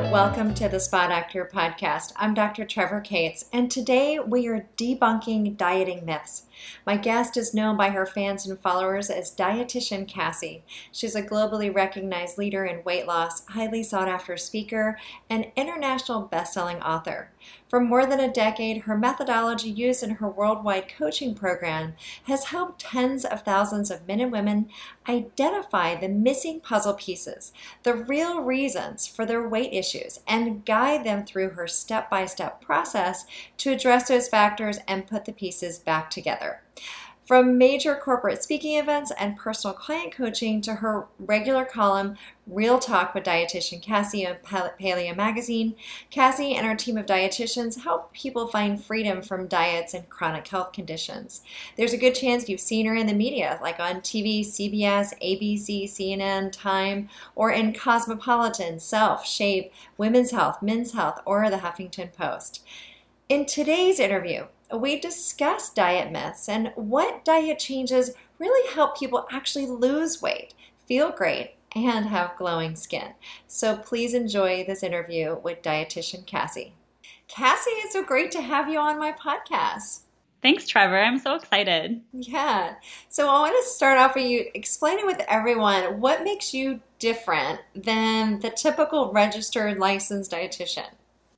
Welcome to the Spa Doctor podcast. I'm Dr. Trevor Cates, and today we are debunking dieting myths. My guest is known by her fans and followers as Dietitian Cassie. She's a globally recognized leader in weight loss, highly sought-after speaker, and international best-selling author. For more than a decade, her methodology used in her worldwide coaching program has helped tens of thousands of men and women identify the missing puzzle pieces, the real reasons for their weight issues, and guide them through her step-by-step process to address those factors and put the pieces back together. From major corporate speaking events and personal client coaching to her regular column, Real Talk with Dietitian Cassie on Paleo Magazine, Cassie and her team of dietitians help people find freedom from diets and chronic health conditions. There's a good chance you've seen her in the media, like on TV, CBS, ABC, CNN, Time, or in Cosmopolitan, Self, Shape, Women's Health, Men's Health, or the Huffington Post. In today's interview, we discuss diet myths and what diet changes really help people actually lose weight, feel great, and have glowing skin. So please enjoy this interview with Dietitian Cassie. Cassie, it's so great to have you on my podcast. Thanks, Trevor. I'm so excited. Yeah. So I want to start off with you explaining with everyone what makes you different than the typical registered licensed dietitian.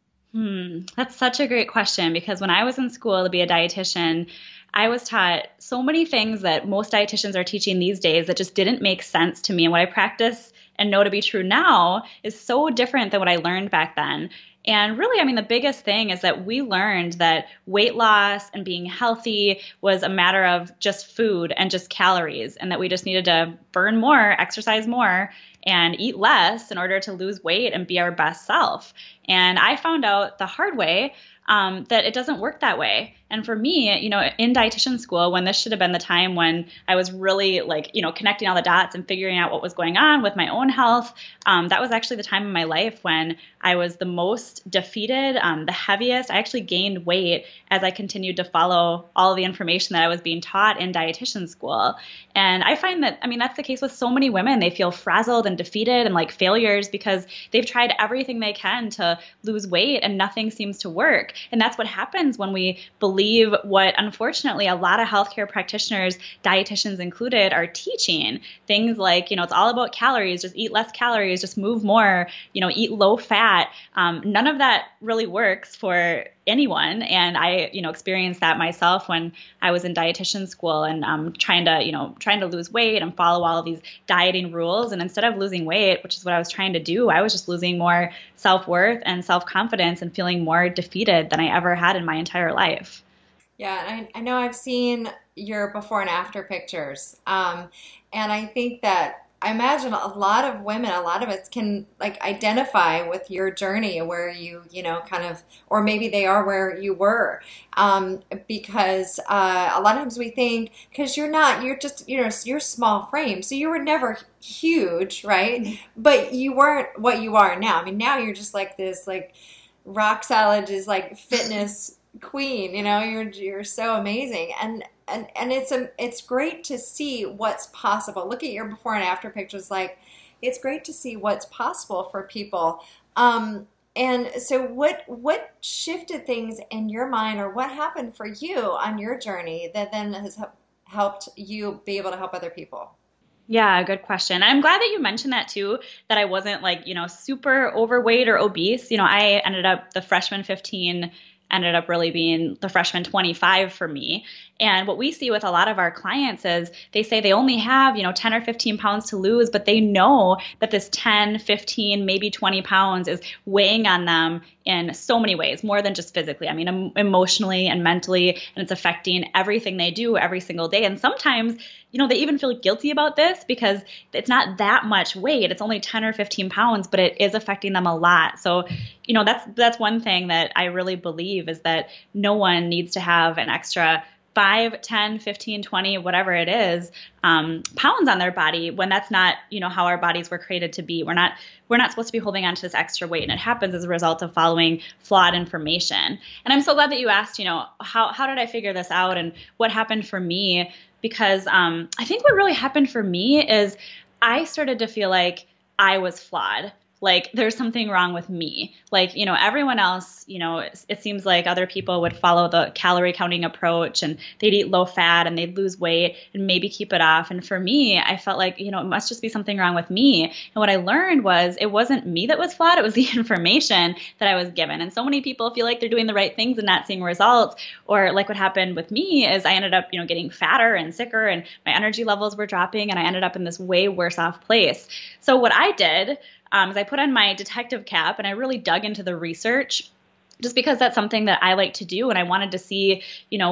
That's such a great question, because when I was in school to be a dietitian, I was taught so many things that most dietitians are teaching these days that just didn't make sense to me. And what I practice and know to be true now is so different than what I learned back then. And really, the biggest thing is that we learned that weight loss and being healthy was a matter of just food and just calories, and that we just needed to burn more, exercise more, and eat less in order to lose weight and be our best self. And I found out the hard way that it doesn't work that way. And for me, in dietitian school, when this should have been the time when I was really connecting all the dots and figuring out what was going on with my own health, that was actually the time in my life when I was the most defeated, the heaviest. I actually gained weight as I continued to follow all of the information that I was being taught in dietitian school. And I find that, that's the case with so many women. They feel frazzled and defeated and like failures because they've tried everything they can to lose weight and nothing seems to work. And that's what happens when we believe what, unfortunately, a lot of healthcare practitioners, dietitians included, are teaching. Things like, it's all about calories, just eat less calories, just move more, eat low fat. None of that really works for anyone. And I, experienced that myself when I was in dietitian school and trying to lose weight and follow all of these dieting rules. And instead of losing weight, which is what I was trying to do, I was just losing more self-worth and self-confidence and feeling more defeated than I ever had in my entire life. Yeah, I know I've seen your before and after pictures. And I think that I imagine a lot of women, a lot of us can identify with your journey where you kind of, or maybe they are where you were. Because a lot of times we think, because you're just, you're small frame. So you were never huge, right? Mm-hmm. But you weren't what you are now. Now you're just like this, rock solid is fitness queen, you're so amazing. And it's great to see what's possible. Look at your before and after pictures. It's great to see what's possible for people. And so what shifted things in your mind, or what happened for you on your journey that then has helped you be able to help other people? Yeah, good question. I'm glad that you mentioned that too, that I wasn't super overweight or obese. I ended up the freshman 15 ended up really being the freshman 25 for me. And what we see with a lot of our clients is they say they only have, 10 or 15 pounds to lose, but they know that this 10, 15, maybe 20 pounds is weighing on them in so many ways, more than just physically. Emotionally and mentally, and it's affecting everything they do every single day. And sometimes, they even feel guilty about this because it's not that much weight. It's only 10 or 15 pounds, but it is affecting them a lot. So, that's one thing that I really believe is that no one needs to have an extra 5, 10, 15, 20, whatever it is, pounds on their body when that's not, how our bodies were created to be. We're not supposed to be holding on to this extra weight, and it happens as a result of following flawed information. And I'm so glad that you asked, how did I figure this out and what happened for me? Because I think what really happened for me is I started to feel like I was flawed. like there's something wrong with me. Like, everyone else, it seems like other people would follow the calorie counting approach and they'd eat low fat and they'd lose weight and maybe keep it off. And for me, I felt like, it must just be something wrong with me. And what I learned was it wasn't me that was flawed. It was the information that I was given. And so many people feel like they're doing the right things and not seeing results. Or like what happened with me is I ended up, getting fatter and sicker and my energy levels were dropping and I ended up in this way worse off place. So what I did is I put on my detective cap and I really dug into the research just because that's something that I like to do. And I wanted to see,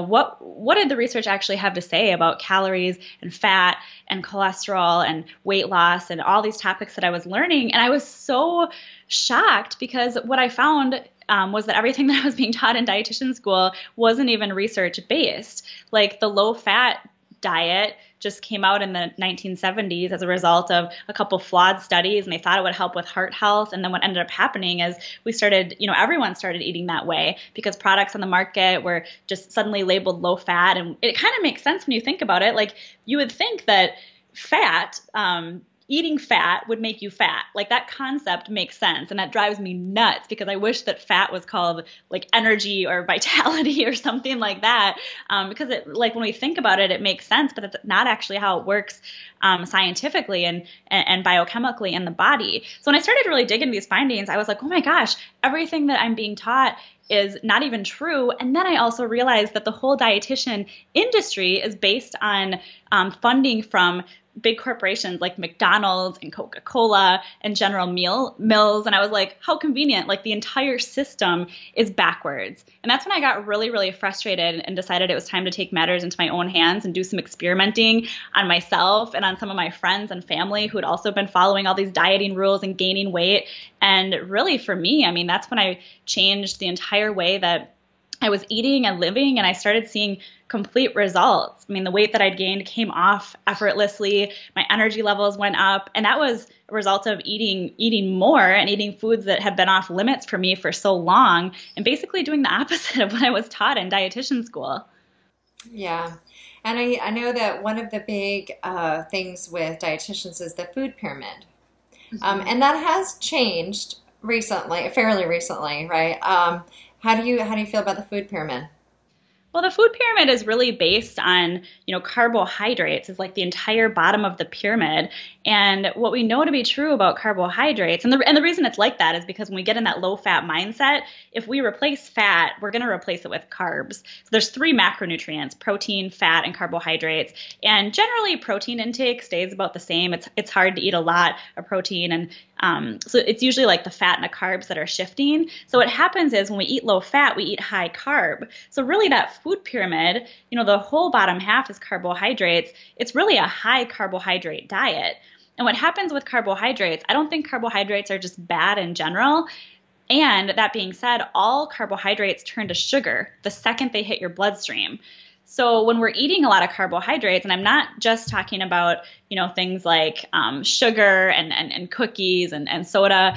what did the research actually have to say about calories and fat and cholesterol and weight loss and all these topics that I was learning. And I was so shocked because what I found was that everything that I was being taught in dietitian school wasn't even research based. Like the low fat diet just came out in the 1970s as a result of a couple flawed studies, and they thought it would help with heart health. And then what ended up happening is we started, everyone started eating that way because products on the market were just suddenly labeled low fat. And it kind of makes sense when you think about it. Like you would think that fat, eating fat would make you fat. Like that concept makes sense. And that drives me nuts because I wish that fat was called like energy or vitality or something like that. Because it, like when we think about it, it makes sense, but that's not actually how it works scientifically and biochemically in the body. So when I started really digging these findings, I was like, oh my gosh, everything that I'm being taught is not even true. And then I also realized that the whole dietitian industry is based on funding from big corporations like McDonald's and Coca-Cola and General Mills. And I was like, how convenient. Like the entire system is backwards. And that's when I got really, really frustrated and decided it was time to take matters into my own hands and do some experimenting on myself and on some of my friends and family who had also been following all these dieting rules and gaining weight. And really for me, I mean, that's when I changed the entire way that I was eating and living, and I started seeing complete results. I mean, the weight that I'd gained came off effortlessly. My energy levels went up, and that was a result of eating more and eating foods that had been off limits for me for so long, and basically doing the opposite of what I was taught in dietitian school. Yeah. And I know that one of the big things with dietitians is the food pyramid. Mm-hmm. And that has changed recently, fairly recently, right? How do you feel about the food pyramid? Well, the food pyramid is really based on, carbohydrates is like the entire bottom of the pyramid. And what we know to be true about carbohydrates, and the reason it's like that is because when we get in that low fat mindset, if we replace fat, we're going to replace it with carbs. So there's 3 macronutrients: protein, fat, and carbohydrates. And generally protein intake stays about the same. It's hard to eat a lot of protein, and so it's usually like the fat and the carbs that are shifting. So what happens is when we eat low fat, we eat high carb. So really that food pyramid, the whole bottom half is carbohydrates. It's really a high carbohydrate diet. And what happens with carbohydrates, I don't think carbohydrates are just bad in general. And that being said, all carbohydrates turn to sugar the second they hit your bloodstream. So when we're eating a lot of carbohydrates, and I'm not just talking about, things like sugar and cookies and soda,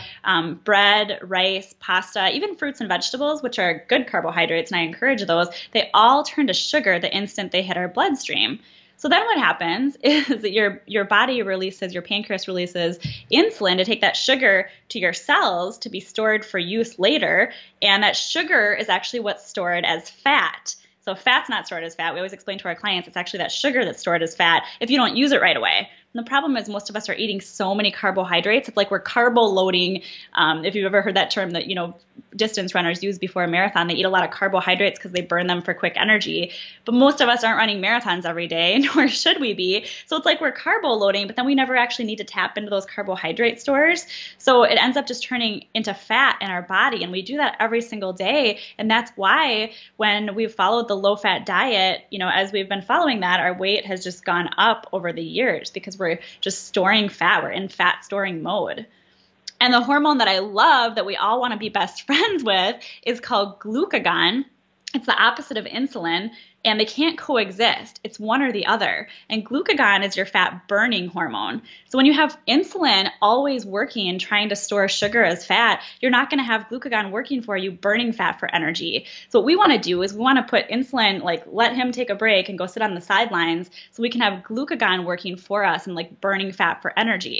bread, rice, pasta, even fruits and vegetables, which are good carbohydrates, and I encourage those, they all turn to sugar the instant they hit our bloodstream. So then what happens is that your body releases, your pancreas releases insulin to take that sugar to your cells to be stored for use later. And that sugar is actually what's stored as fat. So fat's not stored as fat. We always explain to our clients it's actually that sugar that's stored as fat if you don't use it right away. And the problem is most of us are eating so many carbohydrates. It's like we're carbo loading. If you've ever heard that term that, distance runners use before a marathon, they eat a lot of carbohydrates because they burn them for quick energy. But most of us aren't running marathons every day, nor should we be. So it's like we're carbo loading, but then we never actually need to tap into those carbohydrate stores. So it ends up just turning into fat in our body. And we do that every single day. And that's why when we've followed the low fat diet, as we've been following that, our weight has just gone up over the years because we're just storing fat. We're in fat storing mode. And the hormone that I love that we all want to be best friends with is called glucagon. It's the opposite of insulin, and they can't coexist. It's one or the other. And glucagon is your fat burning hormone. So when you have insulin always working and trying to store sugar as fat, you're not going to have glucagon working for you, burning fat for energy. So what we want to do is we want to put insulin, let him take a break and go sit on the sidelines so we can have glucagon working for us and burning fat for energy.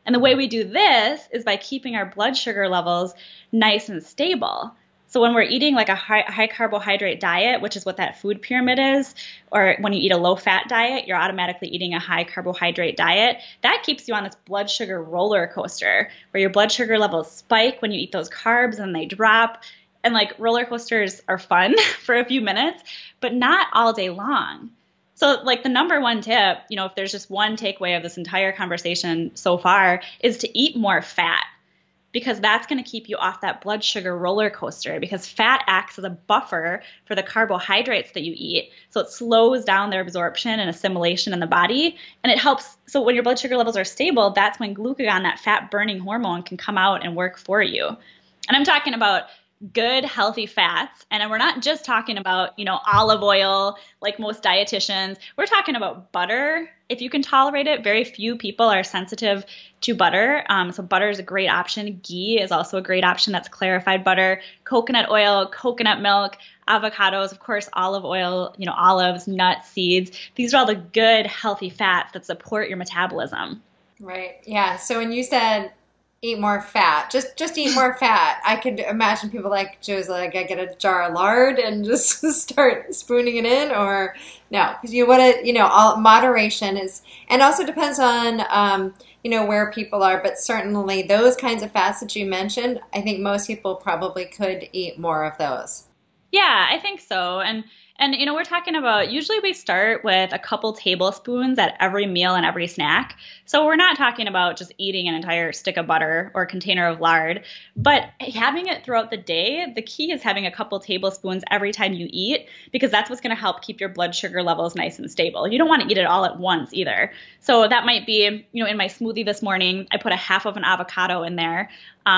And the way we do this is by keeping our blood sugar levels nice and stable. So when we're eating like a high carbohydrate diet, which is what that food pyramid is, or when you eat a low fat diet, you're automatically eating a high carbohydrate diet. That keeps you on this blood sugar roller coaster where your blood sugar levels spike when you eat those carbs and they drop. And like roller coasters are fun for a few minutes, but not all day long. So like the number one tip, if there's just one takeaway of this entire conversation so far, is to eat more fat, because that's going to keep you off that blood sugar roller coaster, because fat acts as a buffer for the carbohydrates that you eat. So it slows down their absorption and assimilation in the body, and it helps. So when your blood sugar levels are stable, that's when glucagon, that fat burning hormone, can come out and work for you. And I'm talking about good, healthy fats. And we're not just talking about, olive oil, like most dietitians. We're talking about butter. If you can tolerate it, very few people are sensitive to butter. So butter is a great option. Ghee is also a great option. That's clarified butter. Coconut oil, coconut milk, avocados, of course, olive oil, olives, nuts, seeds. These are all the good, healthy fats that support your metabolism. Right. Yeah. So when you said eat more fat, just eat more fat, I could imagine people like Joe's like, I get a jar of lard and just start spooning it in, or no, because you want to, all moderation is, and also depends on, where people are, but certainly those kinds of fats that you mentioned, I think most people probably could eat more of those. Yeah, I think so. And we're talking about, usually we start with a couple tablespoons at every meal and every snack. So we're not talking about just eating an entire stick of butter or a container of lard, but having it throughout the day. The key is having a couple tablespoons every time you eat, because that's what's going to help keep your blood sugar levels nice and stable. You don't want to eat it all at once either. So that might be, in my smoothie this morning, I put a half of an avocado in there.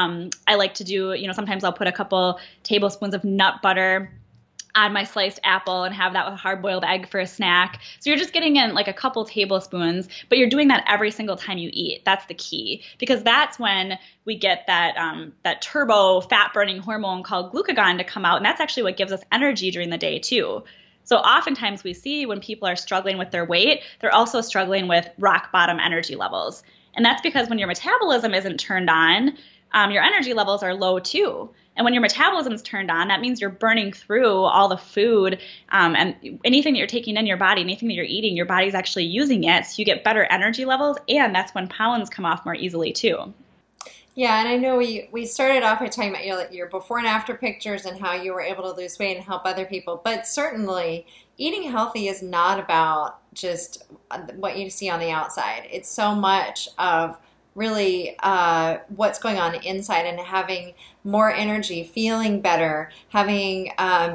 I like to do, sometimes I'll put a couple tablespoons of nut butter on my sliced apple and have that with a hard-boiled egg for a snack. So you're just getting in like a couple tablespoons, but you're doing that every single time you eat. That's the key, because that's when we get that turbo fat-burning hormone called glucagon to come out, and that's actually what gives us energy during the day too. So oftentimes we see when people are struggling with their weight, they're also struggling with rock bottom energy levels. And that's because when your metabolism isn't turned on, your energy levels are low too. And when your metabolism is turned on, that means you're burning through all the food and anything that you're taking in your body, anything that you're eating, your body's actually using it. So you get better energy levels, and that's when pounds come off more easily too. Yeah, and I know we started off by talking about your before and after pictures and how you were able to lose weight and help other people. But certainly eating healthy is not about just what you see on the outside. It's so much of really what's going on inside, and having more energy, feeling better, having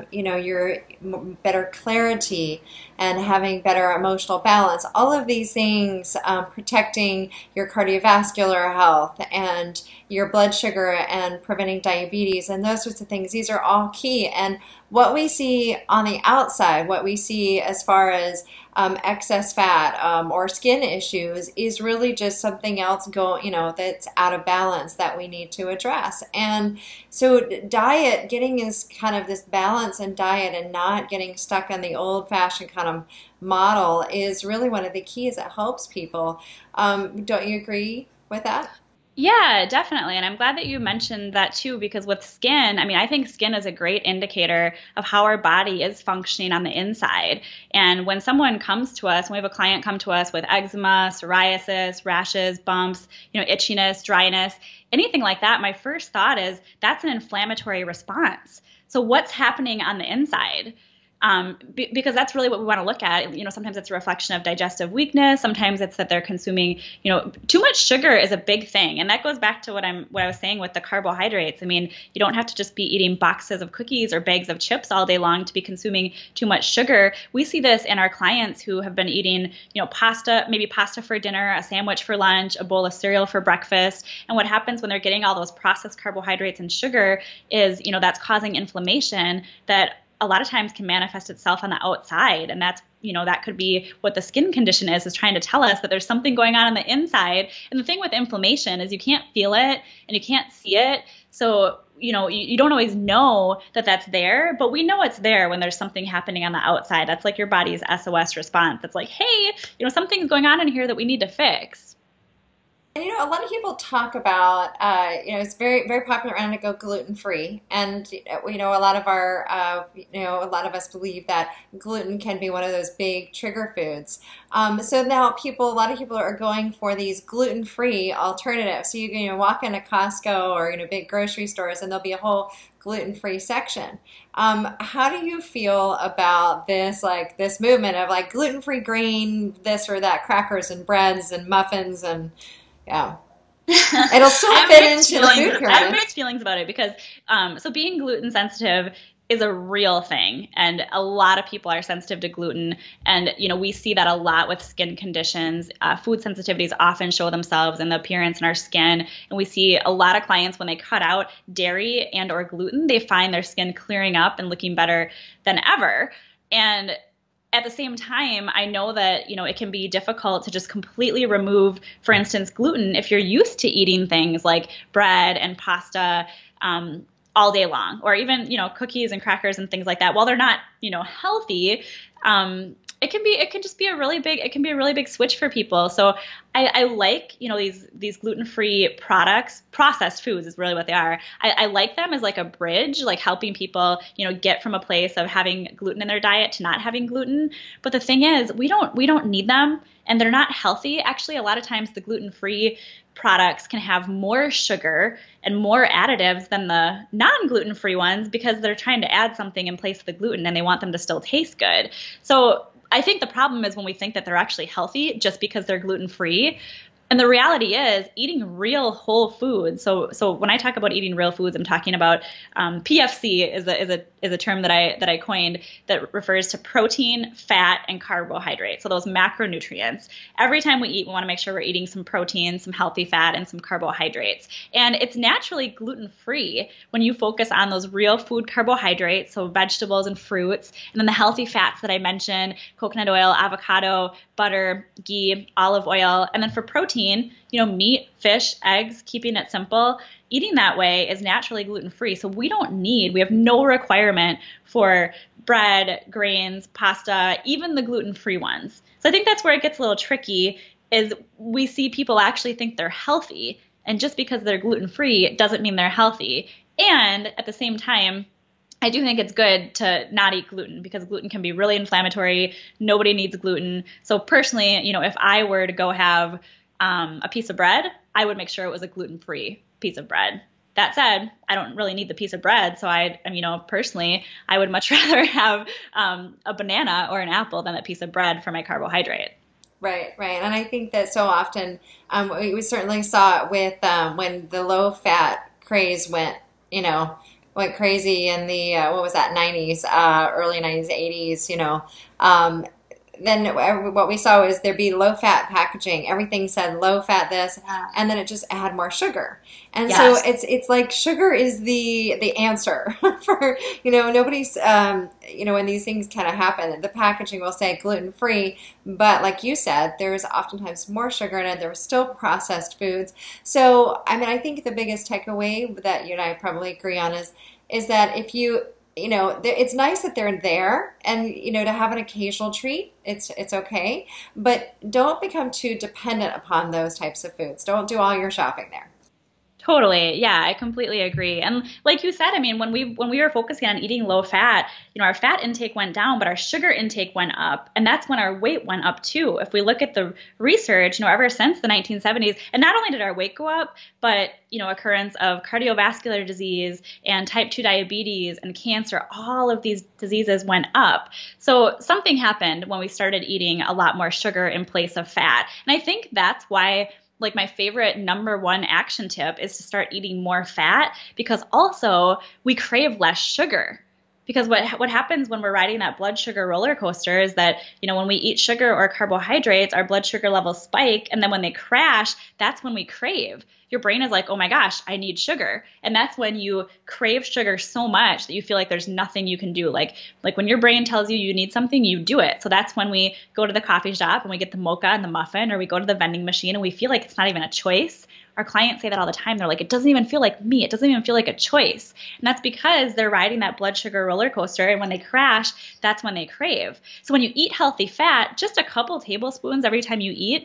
your better clarity, and having better emotional balance. All of these things, protecting your cardiovascular health and your blood sugar and preventing diabetes and those sorts of things. These are all key. And what we see on the outside, what we see as far as excess fat or skin issues, is really just something else that's out of balance that we need to address. And so getting is kind of this balance in diet and not getting stuck on the old-fashioned kind of model is really one of the keys that helps people. Don't you agree with that? Yeah, definitely. And I'm glad that you mentioned that too, because with skin, I think skin is a great indicator of how our body is functioning on the inside. And when someone comes to us, when we have a client come to us with eczema, psoriasis, rashes, bumps, itchiness, dryness, anything like that, my first thought is that's an inflammatory response. So what's happening on the inside? Because that's really what we want to look at. Sometimes it's a reflection of digestive weakness. Sometimes it's that they're consuming, too much sugar is a big thing. And that goes back to what I was saying with the carbohydrates. You don't have to just be eating boxes of cookies or bags of chips all day long to be consuming too much sugar. We see this in our clients who have been eating, pasta, maybe pasta for dinner, a sandwich for lunch, a bowl of cereal for breakfast. And what happens when they're getting all those processed carbohydrates and sugar is, that's causing inflammation that a lot of times can manifest itself on the outside. And that's, that could be what the skin condition is trying to tell us that there's something going on the inside. And the thing with inflammation is you can't feel it and you can't see it. So, you don't always know that that's there, but we know it's there when there's something happening on the outside. That's like your body's SOS response. That's like, hey, something's going on in here that we need to fix. And a lot of people talk about, it's very, very popular around to go gluten free, and a lot of a lot of us believe that gluten can be one of those big trigger foods. So now a lot of people are going for these gluten free alternatives. So you can walk into Costco or big grocery stores, and there'll be a whole gluten-free section. How do you feel about this movement of gluten-free grain, this or that, crackers and breads and muffins and yeah. It'll still fit into the food pyramid. I have mixed feelings about it because so being gluten sensitive is a real thing, and a lot of people are sensitive to gluten, and we see that a lot with skin conditions. Food sensitivities often show themselves in the appearance in our skin, and we see a lot of clients when they cut out dairy and or gluten, they find their skin clearing up and looking better than ever. And at the same time, I know that, it can be difficult to just completely remove, for instance, gluten if you're used to eating things like bread and pasta all day long, or even, cookies and crackers and things like that. While they're not, healthy, it can just be a really big switch for people. So I like, these gluten-free products. Processed foods is really what they are. I like them as like a bridge, like helping people, get from a place of having gluten in their diet to not having gluten. But the thing is, we don't need them, and they're not healthy. Actually, a lot of times the gluten-free products can have more sugar and more additives than the non-gluten-free ones because they're trying to add something in place of the gluten and they want them to still taste good. So I think the problem is when we think that they're actually healthy just because they're gluten-free. And the reality is eating real whole foods. So when I talk about eating real foods, I'm talking about PFC is a term that I coined that refers to protein, fat, and carbohydrate. So those macronutrients. Every time we eat, we want to make sure we're eating some protein, some healthy fat, and some carbohydrates. And it's naturally gluten-free when you focus on those real food carbohydrates, so vegetables and fruits, and then the healthy fats that I mentioned, coconut oil, avocado, butter, ghee, olive oil, and then for protein, meat, fish, eggs, keeping it simple. Eating that way is naturally gluten-free. So we have no requirement for bread, grains, pasta, even the gluten-free ones. So I think that's where it gets a little tricky is we see people actually think they're healthy. And just because they're gluten-free doesn't mean they're healthy. And at the same time, I do think it's good to not eat gluten because gluten can be really inflammatory. Nobody needs gluten. So personally, if I were to go have a piece of bread, I would make sure it was a gluten-free piece of bread. That said, I don't really need the piece of bread. So personally, I would much rather have a banana or an apple than a piece of bread for my carbohydrate. Right. And I think that so often, we certainly saw it with when the low-fat craze went crazy in the, 90s, early 90s, 80s, then what we saw is there'd be low-fat packaging. Everything said low-fat this, and then it just add more sugar. And so it's like sugar is the answer for, nobody's, when these things kind of happen, the packaging will say gluten-free, but like you said, there's oftentimes more sugar in it. There are still processed foods. So, I think the biggest takeaway that you and I probably agree on is that if you it's nice that they're there, and to have an occasional treat, it's okay, but don't become too dependent upon those types of foods. Don't do all your shopping there. Totally. Yeah, I completely agree. And like you said, when we were focusing on eating low fat, our fat intake went down, but our sugar intake went up. And that's when our weight went up too. If we look at the research, ever since the 1970s, and not only did our weight go up, but, occurrence of cardiovascular disease and type 2 diabetes and cancer, all of these diseases went up. So something happened when we started eating a lot more sugar in place of fat. And I think that's why my favorite number one action tip is to start eating more fat, because also we crave less sugar. Because what happens when we're riding that blood sugar roller coaster is that, when we eat sugar or carbohydrates, our blood sugar levels spike. And then when they crash, that's when we crave. Your brain is like, oh my gosh, I need sugar. And that's when you crave sugar so much that you feel like there's nothing you can do. Like when your brain tells you you need something, you do it. So that's when we go to the coffee shop and we get the mocha and the muffin, or we go to the vending machine and we feel like it's not even a choice. Our clients say that all the time. They're like, it doesn't even feel like me. It doesn't even feel like a choice. And that's because they're riding that blood sugar roller coaster. And when they crash, that's when they crave. So when you eat healthy fat, just a couple tablespoons every time you eat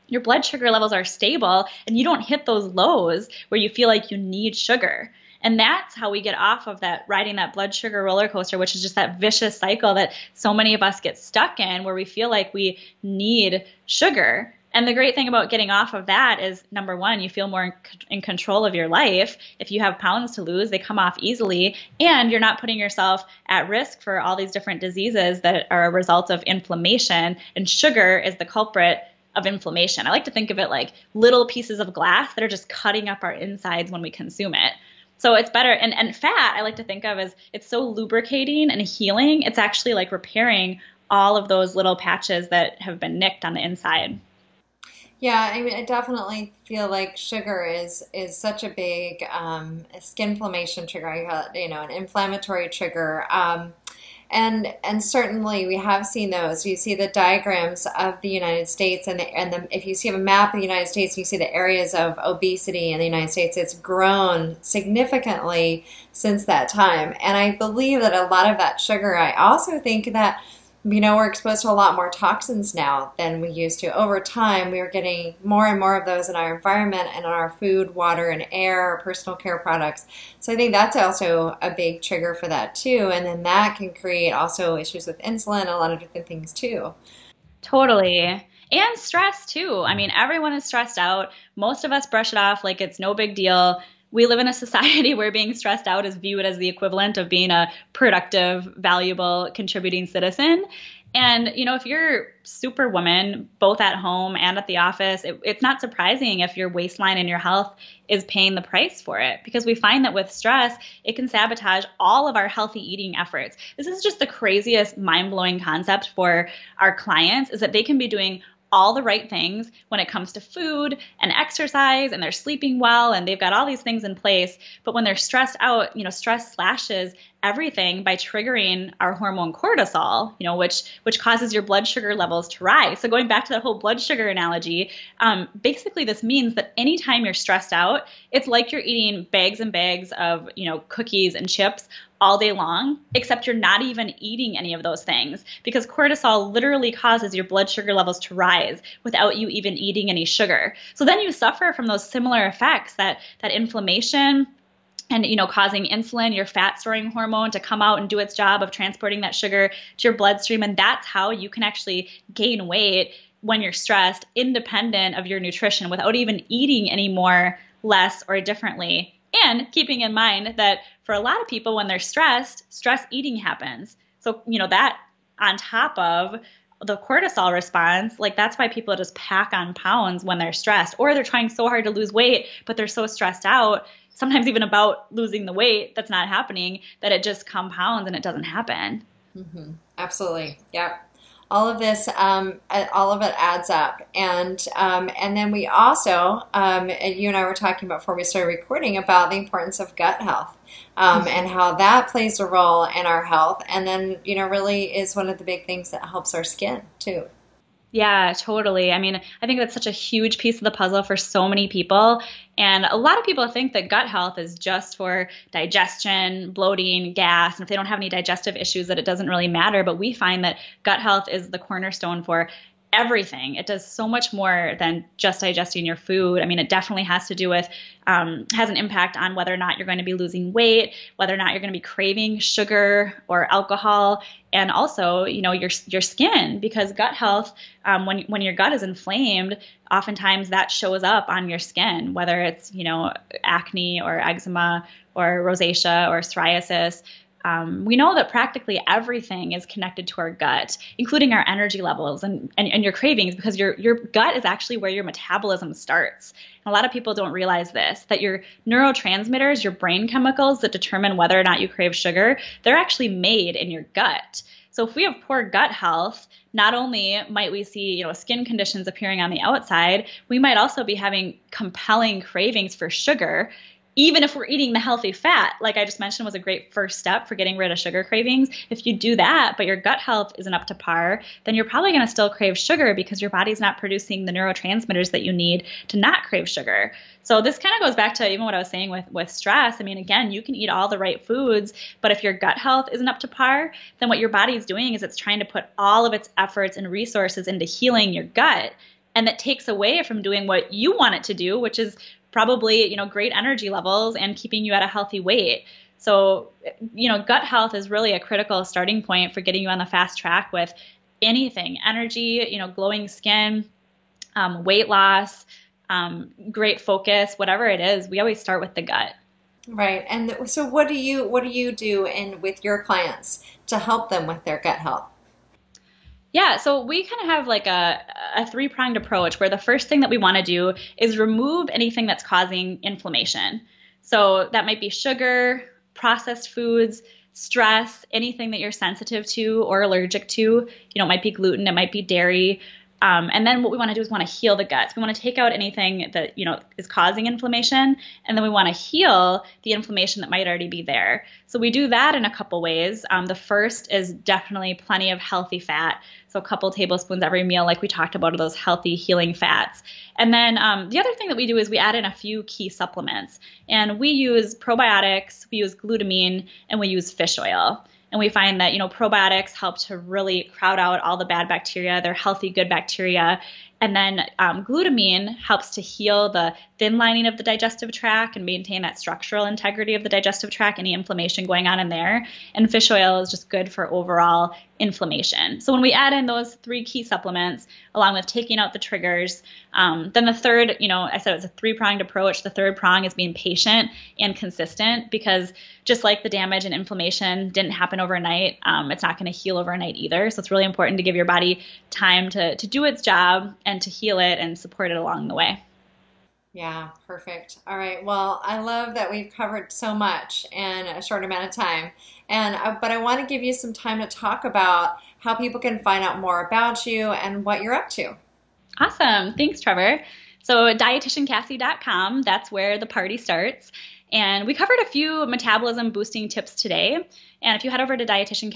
your blood sugar levels are stable and you don't hit those lows where you feel like you need sugar. And that's how we get off of that, riding that blood sugar roller coaster, which is just that vicious cycle that so many of us get stuck in, where we feel like we need sugar. And the great thing about getting off of that is, number one, you feel more in control of your life. If you have pounds to lose, they come off easily, and you're not putting yourself at risk for all these different diseases that are a result of inflammation. And sugar is the culprit of inflammation. I like to think of it like little pieces of glass that are just cutting up our insides when we consume it. So it's better. And fat, I like to think of as, it's so lubricating and healing. It's actually like repairing all of those little patches that have been nicked on the inside. Yeah, I mean, I definitely feel like sugar is such a big skin inflammation trigger. I call it, an inflammatory trigger. And certainly we have seen those. You see the diagrams of the United States, if you see a map of the United States, you see the areas of obesity in the United States. It's grown significantly since that time. And I believe that a lot of that sugar, I also think that, we're exposed to a lot more toxins now than we used to. Over time, we are getting more and more of those in our environment and in our food, water, and air, personal care products. So I think that's also a big trigger for that too. And then that can create also issues with insulin, a lot of different things too. Totally. And stress too. I mean, everyone is stressed out. Most of us brush it off like it's no big deal. We live in a society where being stressed out is viewed as the equivalent of being a productive, valuable, contributing citizen. And, if you're superwoman, both at home and at the office, it's not surprising if your waistline and your health is paying the price for it, because we find that with stress, it can sabotage all of our healthy eating efforts. This is just the craziest, mind-blowing concept for our clients, is that they can be doing all the right things when it comes to food and exercise, and they're sleeping well, and they've got all these things in place. But when they're stressed out, stress slashes everything by triggering our hormone cortisol, which causes your blood sugar levels to rise. So going back to that whole blood sugar analogy, basically this means that anytime you're stressed out, it's like you're eating bags and bags of, cookies and chips all day long, except you're not even eating any of those things, because cortisol literally causes your blood sugar levels to rise without you even eating any sugar. So then you suffer from those similar effects, that inflammation, and causing insulin, your fat storing hormone, to come out and do its job of transporting that sugar to your bloodstream. And that's how you can actually gain weight when you're stressed, independent of your nutrition, without even eating any more, less, or differently. And keeping in mind that for a lot of people, when they're stressed, stress eating happens. So, that on top of the cortisol response, like that's why people just pack on pounds when they're stressed, or they're trying so hard to lose weight, but they're so stressed out, sometimes even about losing the weight that's not happening, that it just compounds and it doesn't happen. Mm-hmm. Absolutely. Yep. All of this, all of it adds up. And then we also, you and I were talking about before we started recording about the importance of gut health, and how that plays a role in our health. And then, really is one of the big things that helps our skin too. Yeah, totally. I mean, I think that's such a huge piece of the puzzle for so many people. And a lot of people think that gut health is just for digestion, bloating, gas, and if they don't have any digestive issues, that it doesn't really matter. But we find that gut health is the cornerstone for everything. It does so much more than just digesting your food. I mean, it definitely has to do with, has an impact on whether or not you're going to be losing weight, whether or not you're going to be craving sugar or alcohol, and also, your skin, because gut health, when your gut is inflamed, oftentimes that shows up on your skin, whether it's, acne or eczema or rosacea or psoriasis. We know that practically everything is connected to our gut, including our energy levels and your cravings, because your gut is actually where your metabolism starts. And a lot of people don't realize this, that your neurotransmitters, your brain chemicals that determine whether or not you crave sugar, they're actually made in your gut. So if we have poor gut health, not only might we see, skin conditions appearing on the outside, we might also be having compelling cravings for sugar. Even if we're eating the healthy fat, like I just mentioned, was a great first step for getting rid of sugar cravings. If you do that, but your gut health isn't up to par, then you're probably going to still crave sugar because your body's not producing the neurotransmitters that you need to not crave sugar. So this kind of goes back to even what I was saying with stress. I mean, again, you can eat all the right foods, but if your gut health isn't up to par, then what your body is doing is it's trying to put all of its efforts and resources into healing your gut. and that takes away from doing what you want it to do, which is probably, great energy levels and keeping you at a healthy weight. So, gut health is really a critical starting point for getting you on the fast track with anything, energy, glowing skin, weight loss, great focus, whatever it is. We always start with the gut. Right. And so what do you do with your clients to help them with their gut health? Yeah, so we kind of have like a three-pronged approach where the first thing that we want to do is remove anything that's causing inflammation. So that might be sugar, processed foods, stress, anything that you're sensitive to or allergic to. It might be gluten, it might be dairy. And then what we want to do is we want to heal the gut. So we want to take out anything that, is causing inflammation, and then we want to heal the inflammation that might already be there. So we do that in a couple ways. The first is definitely plenty of healthy fat. So a couple tablespoons every meal, like we talked about, are those healthy healing fats. And then the other thing that we do is we add in a few key supplements. And we use probiotics, we use glutamine, and we use fish oil. And we find that, probiotics help to really crowd out all the bad bacteria. They're healthy, good bacteria. And then glutamine helps to heal the thin lining of the digestive tract and maintain that structural integrity of the digestive tract, any inflammation going on in there. And fish oil is just good for overall inflammation. So when we add in those three key supplements, along with taking out the triggers, then the third, I said it's a three-pronged approach. The third prong is being patient and consistent, because just like the damage and inflammation didn't happen overnight, it's not going to heal overnight either. So it's really important to give your body time to do its job and to heal it and support it along the way. Yeah, perfect. All right. Well, I love that we've covered so much in a short amount of time. But I want to give you some time to talk about how people can find out more about you and what you're up to. Awesome. Thanks, Trevor. So dietitiancassie.com, that's where the party starts. And we covered a few metabolism boosting tips today. And if you head over to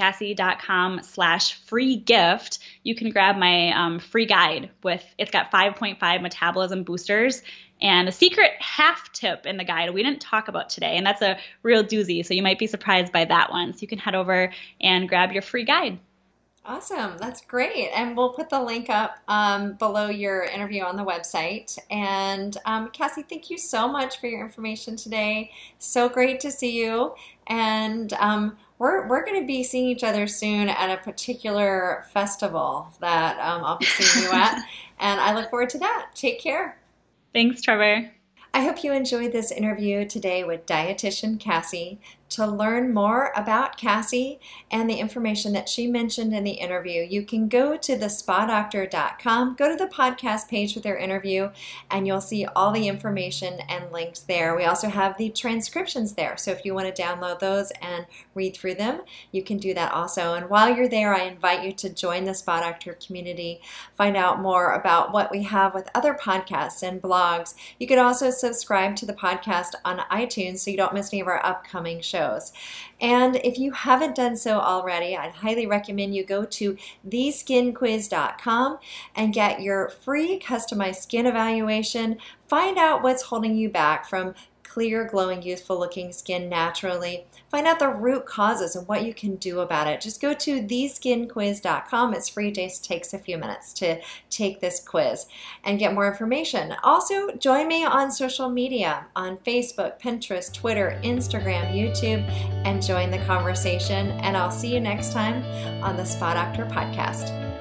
dietitiancassie.com/free gift, you can grab my free guide it's got 5.5 metabolism boosters and a secret half tip in the guide we didn't talk about today. And that's a real doozy. So you might be surprised by that one. So you can head over and grab your free guide. Awesome. That's great. And we'll put the link up below your interview on the website. And Cassie, thank you so much for your information today. So great to see you. And we're going to be seeing each other soon at a particular festival that I'll be seeing you at. And I look forward to that. Take care. Thanks, Trevor. I hope you enjoyed this interview today with dietitian Cassie. To learn more about Cassie and the information that she mentioned in the interview, you can go to thespadoctor.com, go to the podcast page with her interview, and you'll see all the information and links there. We also have the transcriptions there, so if you want to download those and read through them, you can do that also. And while you're there, I invite you to join the Spa Doctor community, find out more about what we have with other podcasts and blogs. You can also subscribe to the podcast on iTunes so you don't miss any of our upcoming shows. And if you haven't done so already, I'd highly recommend you go to theskinquiz.com and get your free customized skin evaluation. Find out what's holding you back from clear, glowing, youthful looking skin naturally. Find out the root causes and what you can do about it. Just go to theskinquiz.com. It's free. It just takes a few minutes to take this quiz and get more information. Also, join me on social media on Facebook, Pinterest, Twitter, Instagram, YouTube, and join the conversation. And I'll see you next time on the Spa Doctor Podcast.